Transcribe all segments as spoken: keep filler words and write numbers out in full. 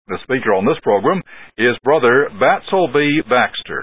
The speaker on this program is Brother Batsell B. Baxter.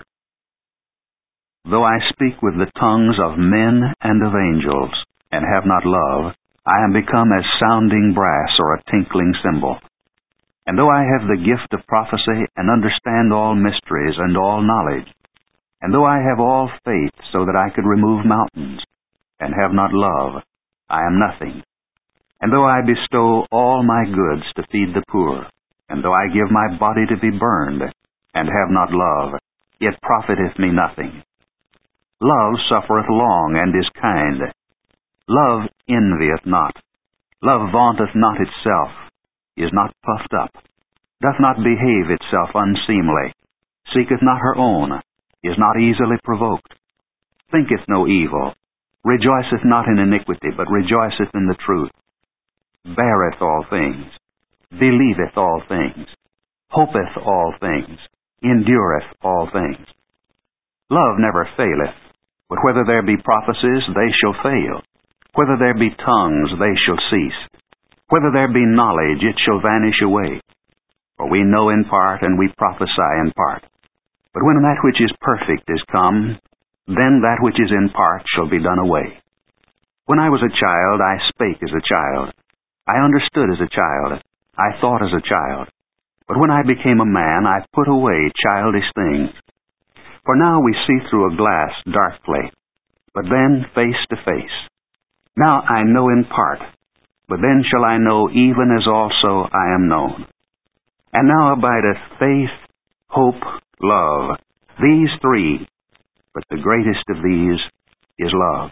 Though I speak with the tongues of men and of angels, and have not love, I am become as sounding brass or a tinkling cymbal. And though I have the gift of prophecy, and understand all mysteries and all knowledge, and though I have all faith so that I could remove mountains, and have not love, I am nothing. And though I bestow all my goods to feed the poor, and though I give my body to be burned, and have not love, yet profiteth me nothing. Love suffereth long, and is kind. Love envieth not. Love vaunteth not itself, is not puffed up, doth not behave itself unseemly, seeketh not her own, is not easily provoked, thinketh no evil, rejoiceth not in iniquity, but rejoiceth in the truth, beareth all things, believeth all things, hopeth all things, endureth all things. Love never faileth, but whether there be prophecies, they shall fail. Whether there be tongues, they shall cease. Whether there be knowledge, it shall vanish away. For we know in part, and we prophesy in part. But when that which is perfect is come, then that which is in part shall be done away. When I was a child, I spake as a child. I understood as a child. I thought as a child. But when I became a man, I put away childish things. For now we see through a glass darkly, but then face to face. Now I know in part, but then shall I know even as also I am known. And now abideth faith, hope, love, these three, but the greatest of these is love.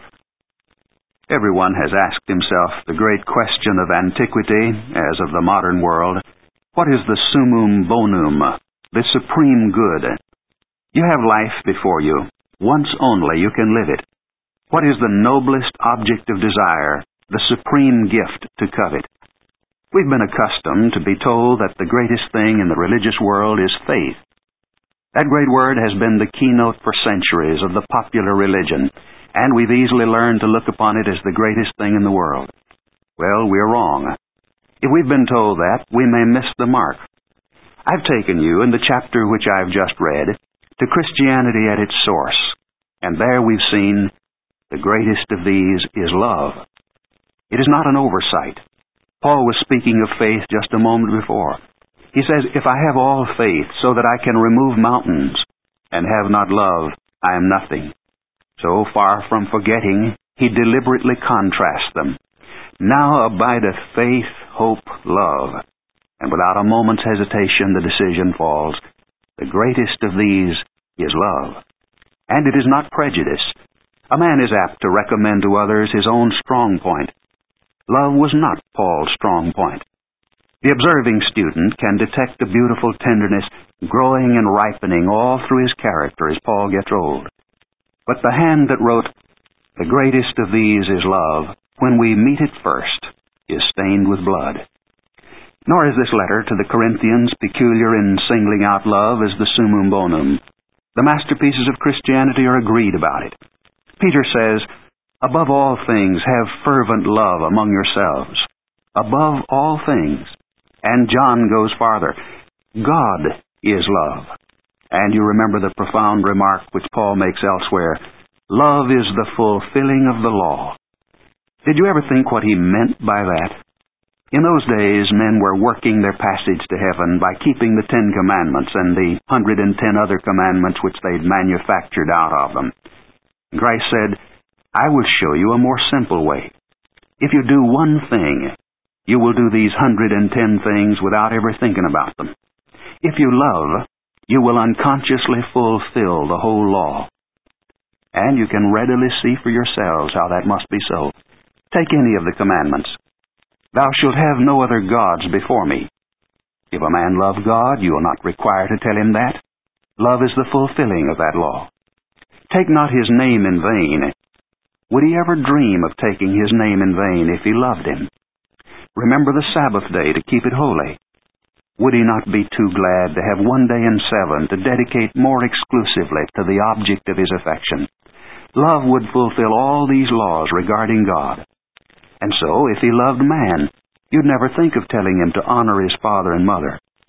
Everyone has asked himself the great question of antiquity, as of the modern world, what is the summum bonum, the supreme good? You have life before you. Once only you can live it. What is the noblest object of desire, the supreme gift to covet? We've been accustomed to be told that the greatest thing in the religious world is faith. That great word has been the keynote for centuries of the popular religion, and we've easily learned to look upon it as the greatest thing in the world. Well, we're wrong. If we've been told that, we may miss the mark. I've taken you, in the chapter which I've just read, to Christianity at its source, and there we've seen the greatest of these is love. It is not an oversight. Paul was speaking of faith just a moment before. He says, if I have all faith so that I can remove mountains, and have not love, I am nothing. So far from forgetting, he deliberately contrasts them. Now abideth faith, hope, love. And without a moment's hesitation, the decision falls. The greatest of these is love. And it is not prejudice. A man is apt to recommend to others his own strong point. Love was not Paul's strong point. The observing student can detect the beautiful tenderness growing and ripening all through his character as Paul gets old. But the hand that wrote, the greatest of these is love, when we meet it first, is stained with blood. Nor is this letter to the Corinthians peculiar in singling out love as the summum bonum. The masterpieces of Christianity are agreed about it. Peter says, above all things have fervent love among yourselves. Above all things. And John goes farther. God is love. And you remember the profound remark which Paul makes elsewhere, love is the fulfilling of the law. Did you ever think what he meant by that? In those days, men were working their passage to heaven by keeping the Ten Commandments and the hundred and ten other commandments which they'd manufactured out of them. And Christ said, I will show you a more simple way. If you do one thing, you will do these hundred and ten things without ever thinking about them. If you love, you will unconsciously fulfill the whole law. And you can readily see for yourselves how that must be so. Take any of the commandments. Thou shalt have no other gods before me. If a man love God, you are not required to tell him that. Love is the fulfilling of that law. Take not his name in vain. Would he ever dream of taking his name in vain if he loved him? Remember the Sabbath day to keep it holy. Would he not be too glad to have one day in seven to dedicate more exclusively to the object of his affection? Love would fulfill all these laws regarding God. And so, if he loved man, you'd never think of telling him to honor his father and mother.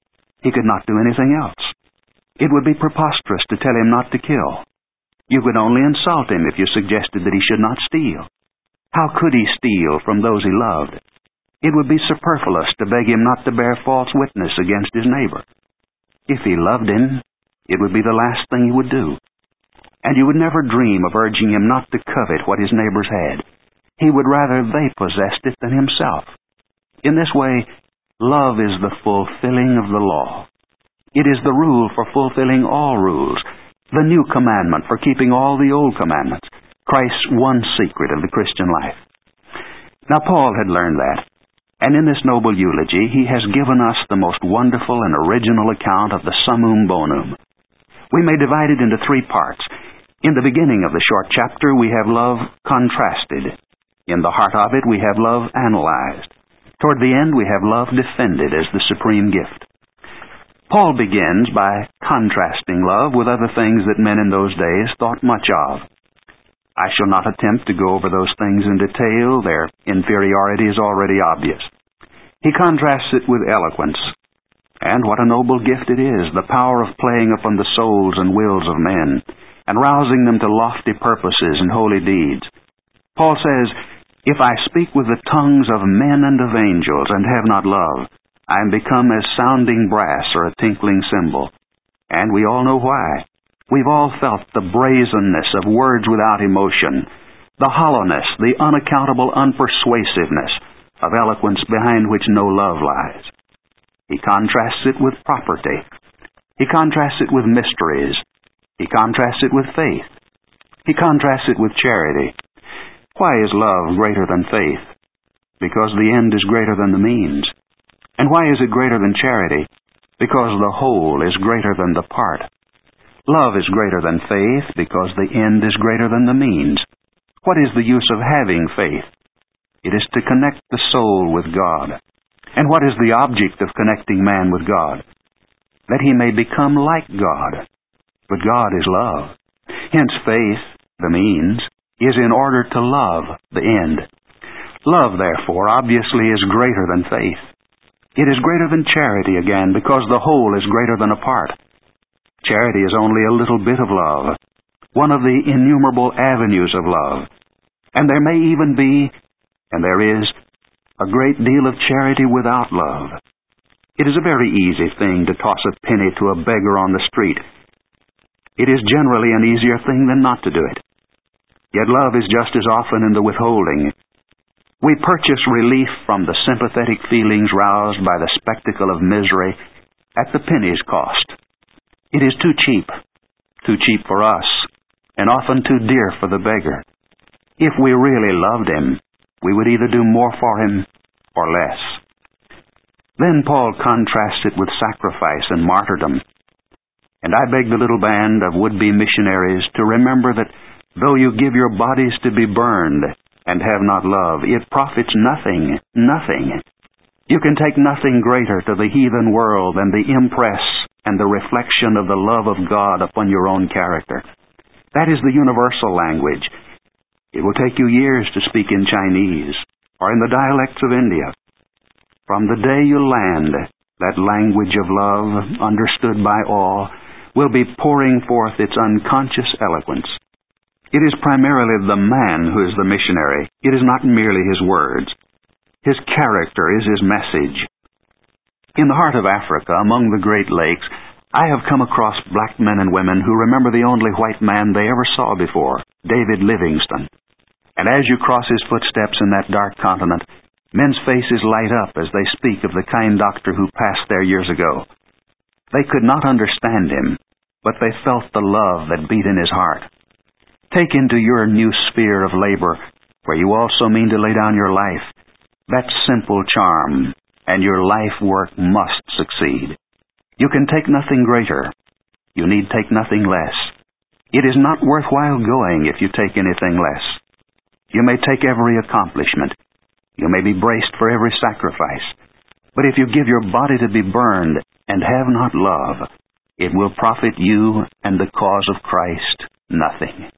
He could not do anything else. It would be preposterous to tell him not to kill. You could only insult him if you suggested that he should not steal. How could he steal from those he loved? It would be superfluous to beg him not to bear false witness against his neighbor. If he loved him, it would be the last thing he would do. And you would never dream of urging him not to covet what his neighbors had. He would rather they possessed it than himself. In this way, love is the fulfilling of the law. It is the rule for fulfilling all rules, the new commandment for keeping all the old commandments, Christ's one secret of the Christian life. Now Paul had learned that, and in this noble eulogy he has given us the most wonderful and original account of the summum bonum. We may divide it into three parts. In the beginning of the short chapter we have love contrasted. In the heart of it we have love analyzed. Toward the end we have love defended as the supreme gift. Paul begins by contrasting love with other things that men in those days thought much of. I shall not attempt to go over those things in detail. Their inferiority is already obvious. He contrasts it with eloquence. And what a noble gift it is, the power of playing upon the souls and wills of men, and rousing them to lofty purposes and holy deeds. Paul says, "If I speak with the tongues of men and of angels, and have not love, I am become as sounding brass or a tinkling cymbal." And we all know why. We've all felt the brazenness of words without emotion, the hollowness, the unaccountable unpersuasiveness of eloquence behind which no love lies. He contrasts it with property. He contrasts it with mysteries. He contrasts it with faith. He contrasts it with charity. Why is love greater than faith? Because the end is greater than the means. And why is it greater than charity? Because the whole is greater than the part. Love is greater than faith because the end is greater than the means. What is the use of having faith? It is to connect the soul with God. And what is the object of connecting man with God? That he may become like God. But God is love. Hence faith, the means, is in order to love, the end. Love, therefore, obviously is greater than faith. It is greater than charity, again, because the whole is greater than a part. Charity is only a little bit of love, one of the innumerable avenues of love. And there may even be, and there is, a great deal of charity without love. It is a very easy thing to toss a penny to a beggar on the street. It is generally an easier thing than not to do it. Yet love is just as often in the withholding. We purchase relief from the sympathetic feelings roused by the spectacle of misery at the penny's cost. It is too cheap, too cheap for us, and often too dear for the beggar. If we really loved him, we would either do more for him or less. Then Paul contrasts it with sacrifice and martyrdom. And I beg the little band of would-be missionaries to remember that though you give your bodies to be burned and have not love, it profits nothing, nothing. You can take nothing greater to the heathen world than the impress and the reflection of the love of God upon your own character. That is the universal language. It will take you years to speak in Chinese or in the dialects of India. From the day you land, that language of love, understood by all, will be pouring forth its unconscious eloquence. It is primarily the man who is the missionary. It is not merely his words. His character is his message. In the heart of Africa, among the Great Lakes, I have come across black men and women who remember the only white man they ever saw before, David Livingstone. And as you cross his footsteps in that dark continent, men's faces light up as they speak of the kind doctor who passed there years ago. They could not understand him, but they felt the love that beat in his heart. Take into your new sphere of labor, where you also mean to lay down your life, that simple charm, and your life work must succeed. You can take nothing greater. You need take nothing less. It is not worthwhile going if you take anything less. You may take every accomplishment. You may be braced for every sacrifice. But if you give your body to be burned and have not love, it will profit you and the cause of Christ nothing.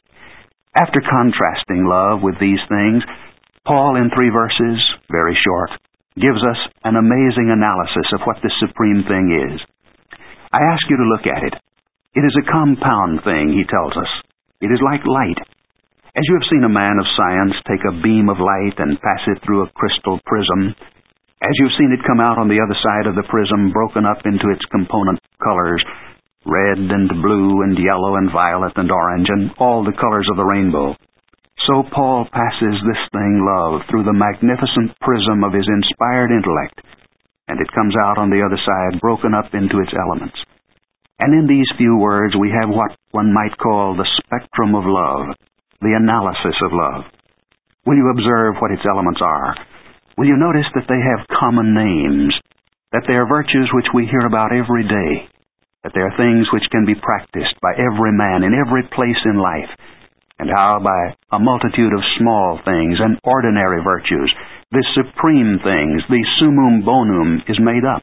After contrasting love with these things, Paul in three verses, very short, gives us an amazing analysis of what this supreme thing is. I ask you to look at it. It is a compound thing, he tells us. It is like light. As you have seen a man of science take a beam of light and pass it through a crystal prism, as you've seen it come out on the other side of the prism broken up into its component colors, red and blue and yellow and violet and orange and all the colors of the rainbow, so Paul passes this thing, love, through the magnificent prism of his inspired intellect, and it comes out on the other side broken up into its elements. And in these few words we have what one might call the spectrum of love, the analysis of love. Will you observe what its elements are? Will you notice that they have common names, that they are virtues which we hear about every day, that they are things which can be practiced by every man in every place in life, and how by a multitude of small things and ordinary virtues, this supreme things, the summum bonum, is made up.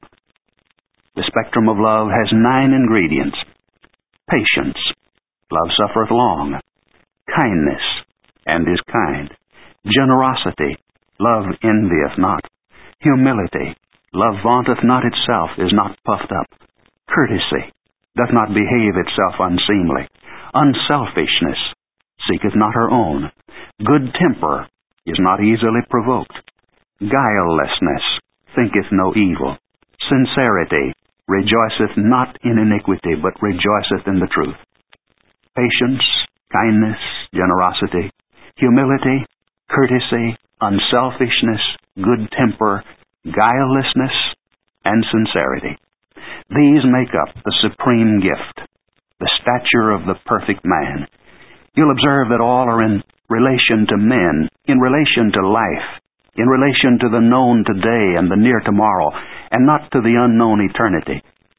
The spectrum of love has nine ingredients. Patience, love suffereth long. Kindness, and is kind. Generosity, love envieth not. Humility, love vaunteth not itself, is not puffed up. Courtesy, doth not behave itself unseemly. Unselfishness, seeketh not her own. Good temper, is not easily provoked. Guilelessness, thinketh no evil. Sincerity, rejoiceth not in iniquity, but rejoiceth in the truth. Patience, kindness, generosity, humility, courtesy, unselfishness, good temper, guilelessness, and sincerity. These make up the supreme gift, the stature of the perfect man. You'll observe that all are in relation to men, in relation to life, in relation to the known today and the near tomorrow, and not to the unknown eternity.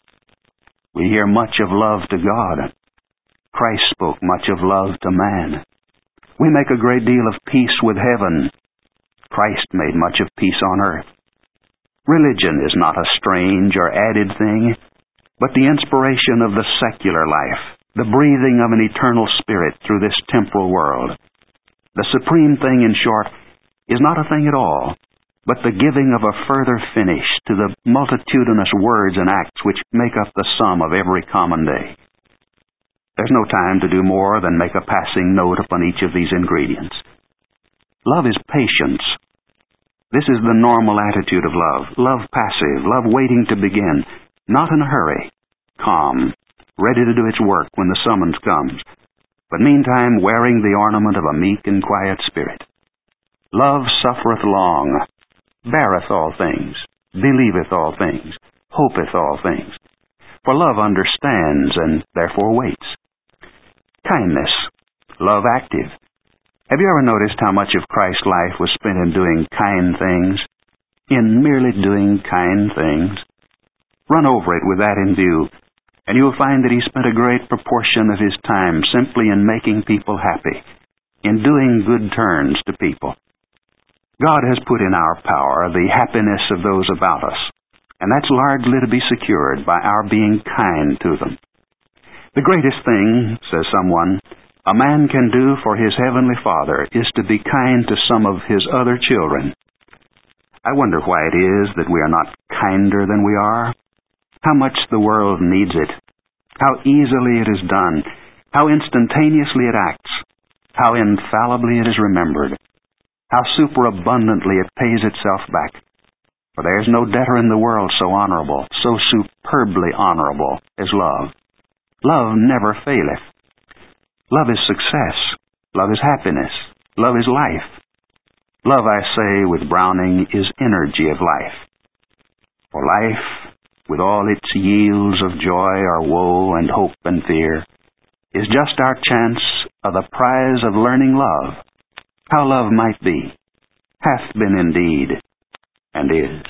We hear much of love to God. Christ spoke much of love to man. We make a great deal of peace with heaven. Christ made much of peace on earth. Religion is not a strange or added thing, but the inspiration of the secular life, the breathing of an eternal spirit through this temporal world. The supreme thing, in short, is not a thing at all, but the giving of a further finish to the multitudinous words and acts which make up the sum of every common day. There's no time to do more than make a passing note upon each of these ingredients. Love is patience. This is the normal attitude of love. Love passive, love waiting to begin, not in a hurry, calm, ready to do its work when the summons comes, but meantime wearing the ornament of a meek and quiet spirit. Love suffereth long, beareth all things, believeth all things, hopeth all things. For love understands and therefore waits. Kindness, love active. Have you ever noticed how much of Christ's life was spent in doing kind things? In merely doing kind things? Run over it with that in view, and you will find that he spent a great proportion of his time simply in making people happy, in doing good turns to people. God has put in our power the happiness of those about us, and that's largely to be secured by our being kind to them. The greatest thing, says someone, a man can do for his heavenly Father is to be kind to some of his other children. I wonder why it is that we are not kinder than we are. How much the world needs it. How easily it is done. How instantaneously it acts. How infallibly it is remembered. How superabundantly it pays itself back. For there is no debtor in the world so honorable, so superbly honorable as love. Love never faileth. Love is success. Love is happiness. Love is life. Love, I say with Browning, is energy of life. For life, with all its yields of joy or woe and hope and fear, is just our chance of the prize of learning love, how love might be, hath been indeed, and is.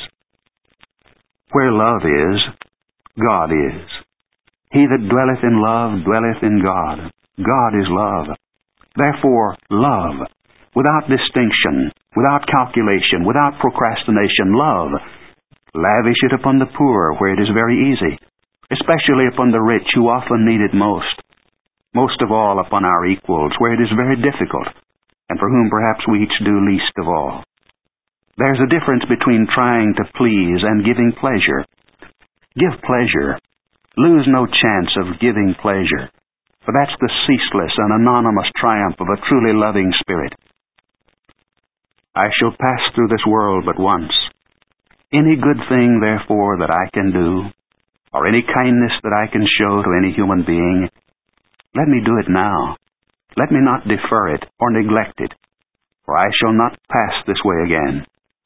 Where love is, God is. He that dwelleth in love dwelleth in God. God is love. Therefore, love, without distinction, without calculation, without procrastination, love, lavish it upon the poor where it is very easy, especially upon the rich who often need it most, most of all upon our equals where it is very difficult, and for whom perhaps we each do least of all. There's a difference between trying to please and giving pleasure. Give pleasure. Lose no chance of giving pleasure, for that's the ceaseless and anonymous triumph of a truly loving spirit. I shall pass through this world but once. Any good thing, therefore, that I can do, or any kindness that I can show to any human being, let me do it now. Let me not defer it or neglect it, for I shall not pass this way again.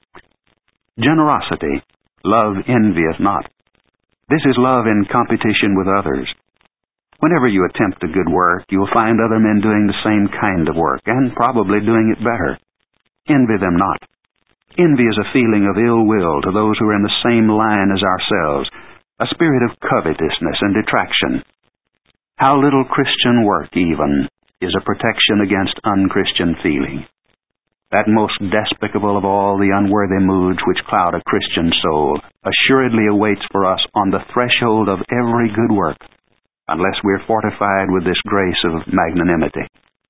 Generosity, love envieth not. This is love in competition with others. Whenever you attempt a good work, you will find other men doing the same kind of work, and probably doing it better. Envy them not. Envy is a feeling of ill will to those who are in the same line as ourselves, a spirit of covetousness and detraction. How little Christian work, even, is a protection against unchristian feeling. That most despicable of all the unworthy moods which cloud a Christian soul assuredly awaits for us on the threshold of every good work, unless we are fortified with this grace of magnanimity.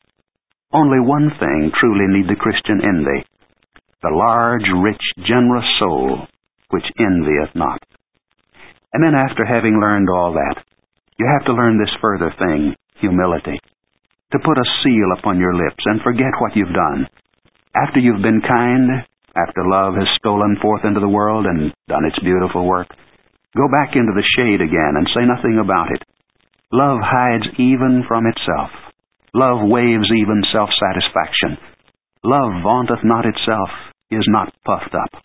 Only one thing truly need the Christian envy: the large, rich, generous soul which envieth not. And then after having learned all that, you have to learn this further thing, humility. To put a seal upon your lips and forget what you've done. After you've been kind, after love has stolen forth into the world and done its beautiful work, go back into the shade again and say nothing about it. Love hides even from itself. Love waives even self-satisfaction. Love vaunteth not itself, is not puffed up.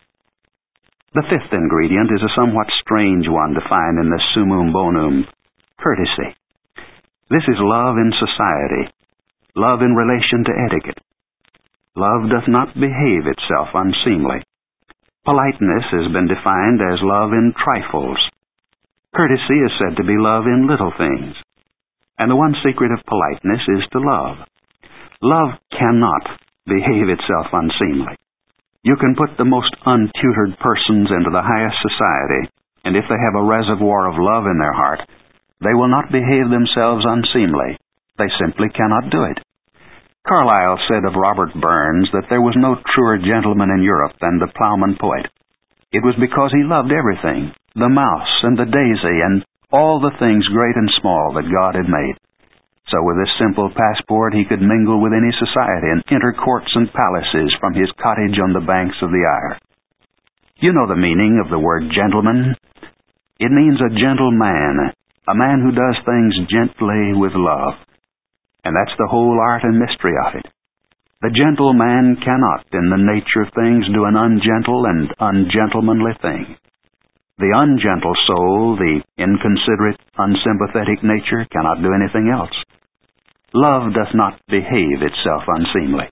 The fifth ingredient is a somewhat strange one to find in this summum bonum, courtesy. This is love in society, love in relation to etiquette. Love doth not behave itself unseemly. Politeness has been defined as love in trifles. Courtesy is said to be love in little things. And the one secret of politeness is to love. Love cannot behave itself unseemly. You can put the most untutored persons into the highest society, and if they have a reservoir of love in their heart, they will not behave themselves unseemly. They simply cannot do it. Carlyle said of Robert Burns that there was no truer gentleman in Europe than the plowman poet. It was because he loved everything, the mouse and the daisy and all the things great and small that God had made. So with this simple passport he could mingle with any society and enter courts and palaces from his cottage on the banks of the Ire. You know the meaning of the word gentleman. It means a gentle man, a man who does things gently with love. And that's the whole art and mystery of it. The gentle man cannot, in the nature of things, do an ungentle and ungentlemanly thing. The ungentle soul, the inconsiderate, unsympathetic nature, cannot do anything else. Love doth not behave itself unseemly.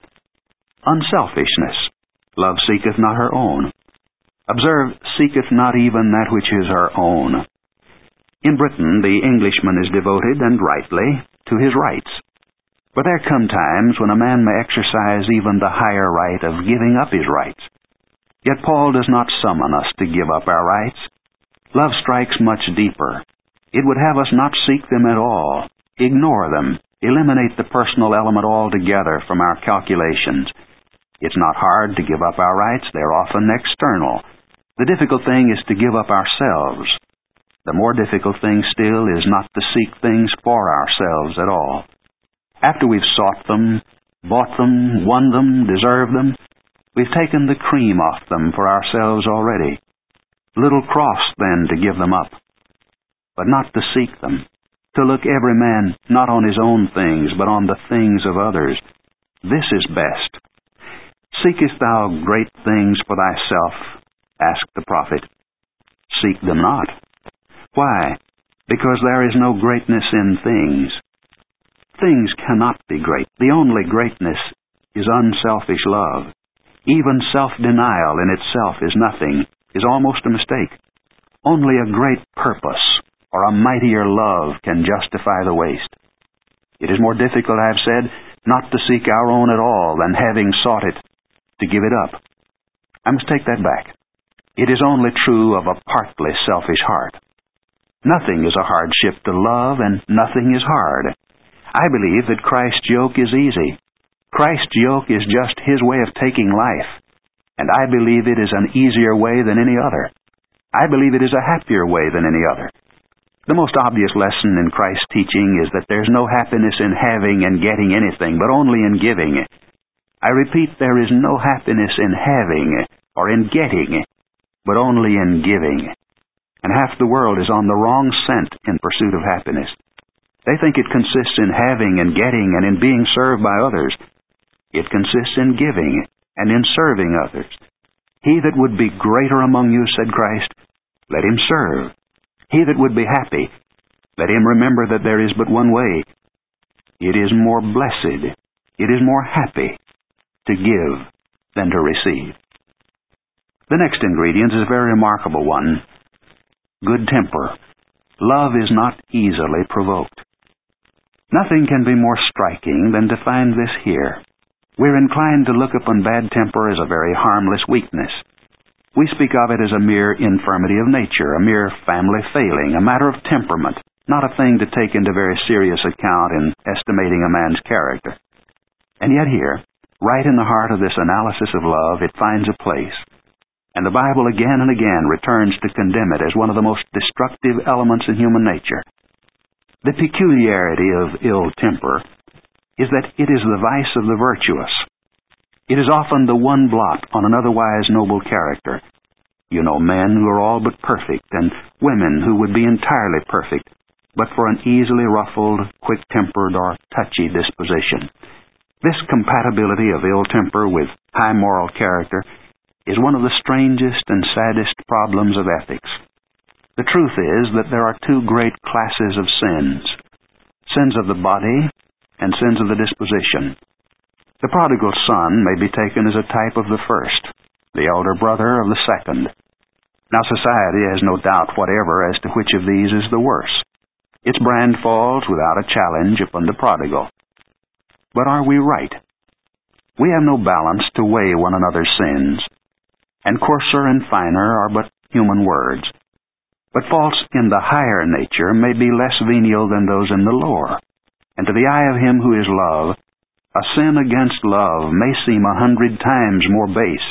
Unselfishness. Love seeketh not her own. Observe, seeketh not even that which is her own. In Britain, the Englishman is devoted, and rightly, to his rights. But there come times when a man may exercise even the higher right of giving up his rights. Yet Paul does not summon us to give up our rights. Love strikes much deeper. It would have us not seek them at all, ignore them, eliminate the personal element altogether from our calculations. It's not hard to give up our rights. They're often external. The difficult thing is to give up ourselves. The more difficult thing still is not to seek things for ourselves at all. After we've sought them, bought them, won them, deserved them, we've taken the cream off them for ourselves already. Little cross, then, to give them up. But not to seek them, to look every man not on his own things, but on the things of others. This is best. Seekest thou great things for thyself? Asked the prophet. Seek them not. Why? Because there is no greatness in things. Things cannot be great. The only greatness is unselfish love. Even self-denial in itself is nothing, is almost a mistake. Only a great purpose or a mightier love can justify the waste. It is more difficult, I have said, not to seek our own at all than, having sought it, to give it up. I must take that back. It is only true of a partly selfish heart. Nothing is a hardship to love, and nothing is hard. I believe that Christ's yoke is easy. Christ's yoke is just His way of taking life. and I believe it is an easier way than any other. I believe it is a happier way than any other. The most obvious lesson in Christ's teaching is that there's no happiness in having and getting anything, but only in giving. I repeat, there is no happiness in having or in getting, but only in giving. And half the world is on the wrong scent in pursuit of happiness. They think it consists in having and getting and in being served by others. It consists in giving and in serving others. He that would be greater among you, said Christ, let him serve. He that would be happy, let him remember that there is but one way. It is more blessed, it is more happy to give than to receive. The next ingredient is a very remarkable one. Good temper. Love is not easily provoked. Nothing can be more striking than to find this here. We're inclined to look upon bad temper as a very harmless weakness. We speak of it as a mere infirmity of nature, a mere family failing, a matter of temperament, not a thing to take into very serious account in estimating a man's character. And yet here, right in the heart of this analysis of love, it finds a place. And the Bible again and again returns to condemn it as one of the most destructive elements in human nature. The peculiarity of ill temper is that it is the vice of the virtuous. It is often the one blot on an otherwise noble character. You know men who are all but perfect, and women who would be entirely perfect, but for an easily ruffled, quick-tempered, or touchy disposition. This compatibility of ill temper with high moral character is one of the strangest and saddest problems of ethics. The truth is that there are two great classes of sins, sins of the body and sins of the disposition. The prodigal son may be taken as a type of the first, the elder brother of the second. Now society has no doubt whatever as to which of these is the worse. Its brand falls without a challenge upon the prodigal. But are we right? We have no balance to weigh one another's sins, and coarser and finer are but human words. But faults in the higher nature may be less venial than those in the lower, and to the eye of him who is love, a sin against love may seem a hundred times more base.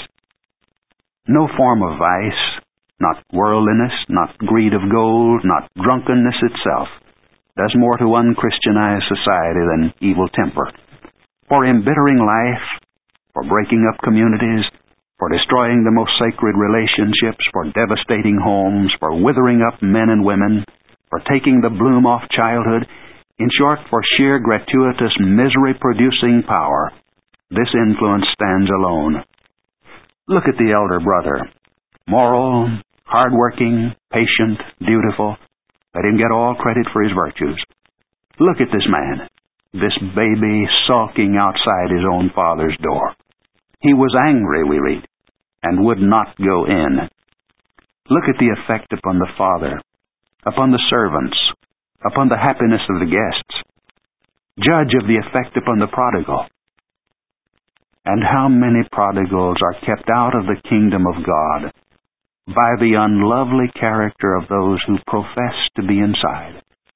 No form of vice, not worldliness, not greed of gold, not drunkenness itself, does more to unchristianize society than evil temper. For embittering life, for breaking up communities, for destroying the most sacred relationships, for devastating homes, for withering up men and women, for taking the bloom off childhood, in short, for sheer gratuitous misery-producing power, this influence stands alone. Look at the elder brother. Moral, hard-working, patient, dutiful. Let him get all credit for his virtues. Look at this man, this baby sulking outside his own father's door. He was angry, we read, and would not go in. Look at the effect upon the father, upon the servants, upon the happiness of the guests. Judge of the effect upon the prodigal. And how many prodigals are kept out of the kingdom of God by the unlovely character of those who profess to be inside.